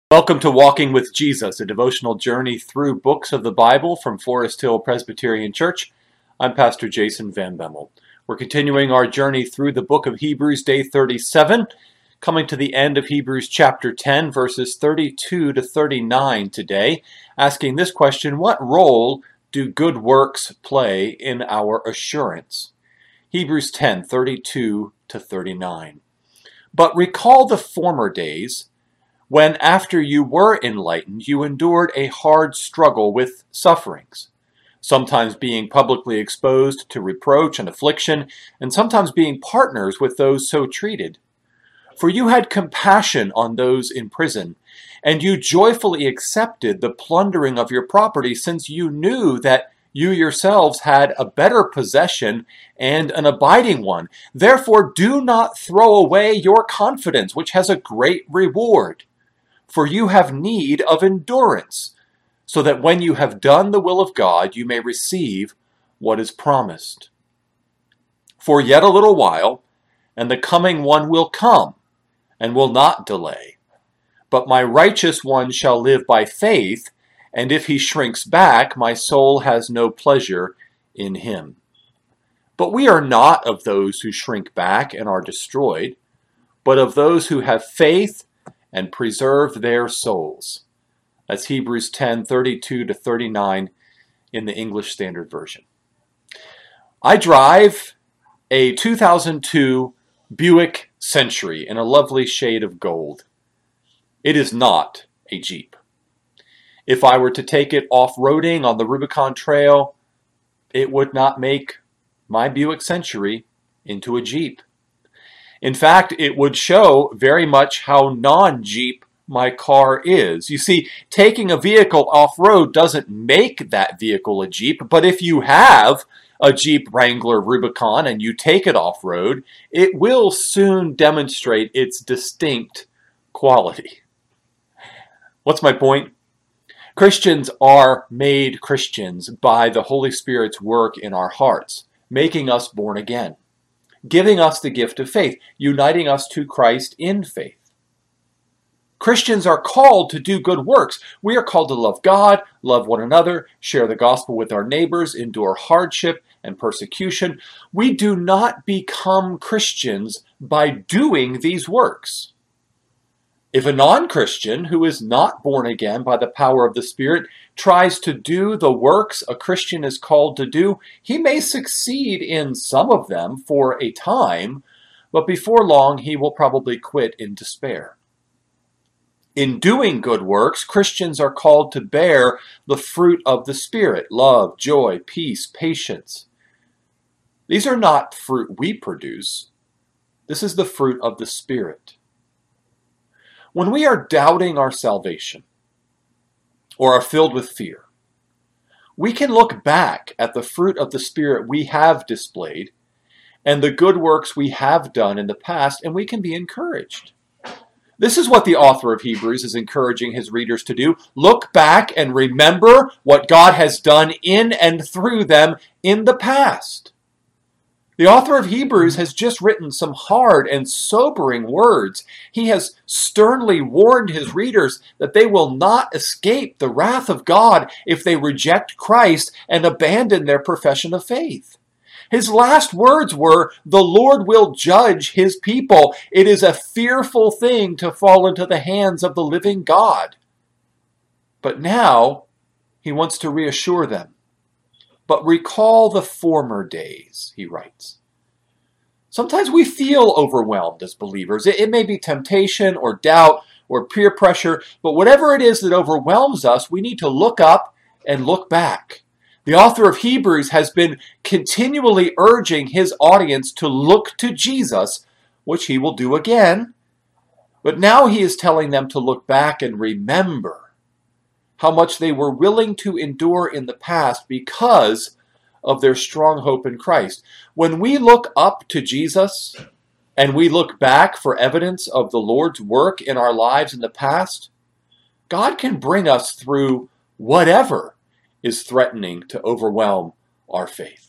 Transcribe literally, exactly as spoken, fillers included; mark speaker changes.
Speaker 1: Welcome to Walking with Jesus, a devotional journey through books of the Bible from Forest Hill Presbyterian Church. I'm Pastor Jason Van Bemmel. We're continuing our journey through the book of Hebrews, day thirty-seven, coming to the end of Hebrews chapter ten, verses thirty-two to thirty-nine today, asking this question: what role do good works play in our assurance? Hebrews ten, thirty-two to thirty-nine. But recall the former days, when after you were enlightened, you endured a hard struggle with sufferings, sometimes being publicly exposed to reproach and affliction, and sometimes being partners with those so treated. For you had compassion on those in prison, and you joyfully accepted the plundering of your property, since you knew that you yourselves had a better possession and an abiding one. Therefore do not throw away your confidence, which has a great reward. For you have need of endurance, so that when you have done the will of God, you may receive what is promised. For yet a little while, and the coming one will come, and will not delay. But my righteous one shall live by faith, and if he shrinks back, my soul has no pleasure in him. But we are not of those who shrink back and are destroyed, but of those who have faith and preserve their souls. That's Hebrews ten, thirty-two to thirty-nine in the English Standard Version. I drive a two thousand two Buick Century in a lovely shade of gold. It is not a Jeep. If I were to take it off-roading on the Rubicon Trail, it would not make my Buick Century into a Jeep. In fact, it would show very much how non-Jeep my car is. You see, taking a vehicle off-road doesn't make that vehicle a Jeep, but if you have a Jeep Wrangler Rubicon and you take it off-road, it will soon demonstrate its distinct quality. What's my point? Christians are made Christians by the Holy Spirit's work in our hearts, making us born again, giving us the gift of faith, uniting us to Christ in faith. Christians are called to do good works. We are called to love God, love one another, share the gospel with our neighbors, endure hardship and persecution. We do not become Christians by doing these works. If a non-Christian who is not born again by the power of the Spirit tries to do the works a Christian is called to do, he may succeed in some of them for a time, but before long he will probably quit in despair. In doing good works, Christians are called to bear the fruit of the Spirit: love, joy, peace, patience. These are not fruit we produce. This is the fruit of the Spirit. When we are doubting our salvation or are filled with fear, we can look back at the fruit of the Spirit we have displayed and the good works we have done in the past, and we can be encouraged. This is what the author of Hebrews is encouraging his readers to do. Look back and remember what God has done in and through them in the past. The author of Hebrews has just written some hard and sobering words. He has sternly warned his readers that they will not escape the wrath of God if they reject Christ and abandon their profession of faith. His last words were, "The Lord will judge his people. It is a fearful thing to fall into the hands of the living God." But now he wants to reassure them. But recall the former days, he writes. Sometimes we feel overwhelmed as believers. It, it may be temptation or doubt or peer pressure, but whatever it is that overwhelms us, we need to look up and look back. The author of Hebrews has been continually urging his audience to look to Jesus, which he will do again. But now he is telling them to look back and remember how much they were willing to endure in the past because of their strong hope in Christ. When we look up to Jesus and we look back for evidence of the Lord's work in our lives in the past, God can bring us through whatever is threatening to overwhelm our faith.